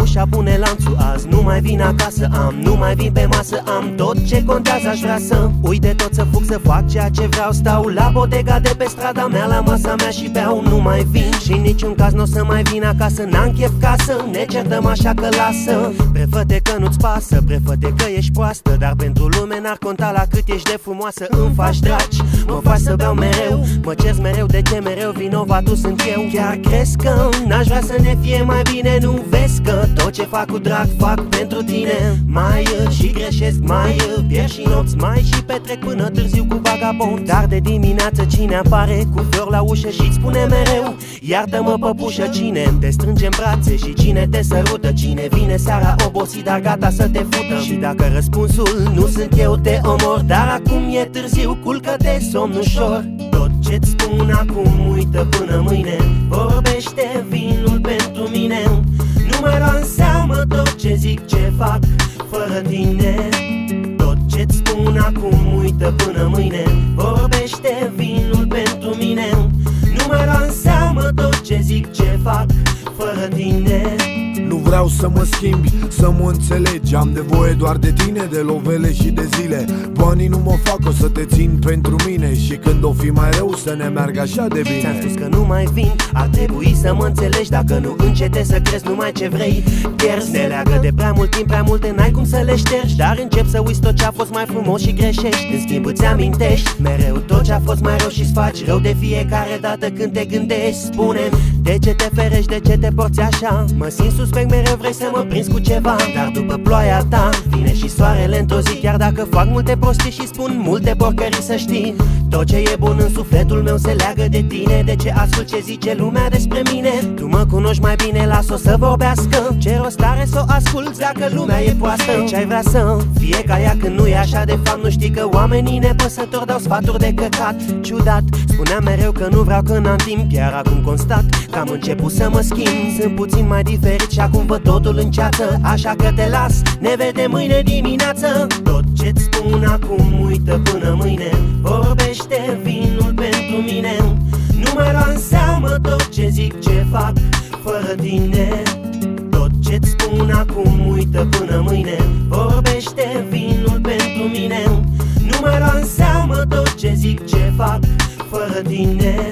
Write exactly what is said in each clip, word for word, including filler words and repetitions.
ușa, pune lanțul. Azi nu mai vin acasă, am, nu mai vin pe masă. Am tot ce contează, aș vrea să uit de tot, să fug, să fac ceea ce vreau. Stau la bodega de pe strada mea, la masa mea și beau. Nu mai vin și în niciun caz n-o să mai vin acasă. N-am chef casă, ne certăm așa că lasă. Prefă-te că nu-ți pasă, prefă-te că ești proastă, dar pentru lume n-ar conta la cât ești de frumoasă. Îmi faci dragi, mă faci să beau mereu, mă cerți mereu de ce mereu vinovatul sunt eu. Chiar crezi că n-aș vrea să ne fie mai bine? Nu vezi că tot ce fac cu drag fac pentru tine? Mai și greșesc, mai pierd și nopți, mai și petrec până târziu cu vagabond. Dar de dimineață cine apare cu flori la ușă și-ți spune mereu iartă-mă păpușă? Cine te strânge în brațe și cine te sărută? Cine vine seara obosit dar gata să te fută? Și dacă răspunsul nu sunt eu, te omor. Dar acum e târziu, culcă-te, somn ușor. Tot ce-ți spun acum uită până mâine, vorbește vinul pentru mine. Nu mai lua în seamă tot ce zic, ce fac fără tine. Tot ce-ți spun acum uită până mâine, vorbește vinul pentru mine. Nu mai lua în seamă tot ce zic, ce fac fără tine. Nu vreau să mă schimbi, să mă înțelegi. Am nevoie doar de tine, de lovele și de zile. Banii nu mă fac, o să te țin pentru mine. Și când o fi mai rău să ne meargă așa de bine. Ți-am spus că nu mai vin, ar trebui să mă înțelegi. Dacă nu încete să crezi numai ce vrei, pierzi. Ne leagă de prea mult timp, prea multe, n-ai cum să le ștergi. Dar încep să uiți tot ce a fost mai frumos și greșești. În schimb îți amintești mereu tot ce a fost mai rău și-ți faci rău de fiecare dată când te gândești. Spune-mi, de ce te ferești, de ce te porți așa? Mă simt suspect, mereu vrei să mă prinzi cu ceva. Dar după ploaia ta vine și soarele într-o zi. Chiar dacă fac multe prostii și spun multe porcării, să știi, tot ce e bun în sufletul meu se leagă de tine. De ce ascult ce zice lumea despre mine? Tu mă cunoști mai bine, las-o să vorbească. Ce rost are să o asculți dacă lumea e proastă? Ce ai vrea să fie ca ea când nu e așa? De fapt nu știi că oamenii nepăsători dau sfaturi de căcat. Ciudat, spuneam mereu că nu vreau când am timp. Iar acum constat că am început să mă schimb. Sunt puțin mai diferit și acum văd totul în ceață. Așa că te las, ne vedem mâine dimineață. Tot ce-ți spun acum uită până mâine, vorbește vinul pentru mine. Nu mai lua în seamă tot ce zic, ce fac fără tine. Tot ce-ți spun acum uită până mâine, vorbește vinul pentru mine. Nu mai lua în seamă tot ce zic, ce fac fără tine.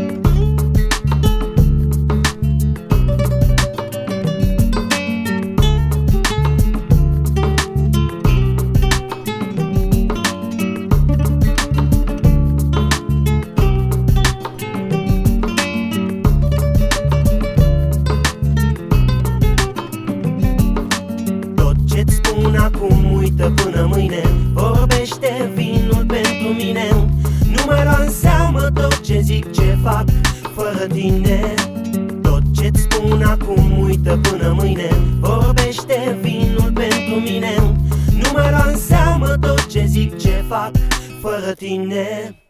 Acum uită până mâine, vorbește vinul pentru mine. Nu mai lua în seamă tot ce zic, ce fac fără tine. Tot ce-ți spun acum uită până mâine, vorbește vinul pentru mine. Nu mai lua în seamă tot ce zic, ce fac fără tine.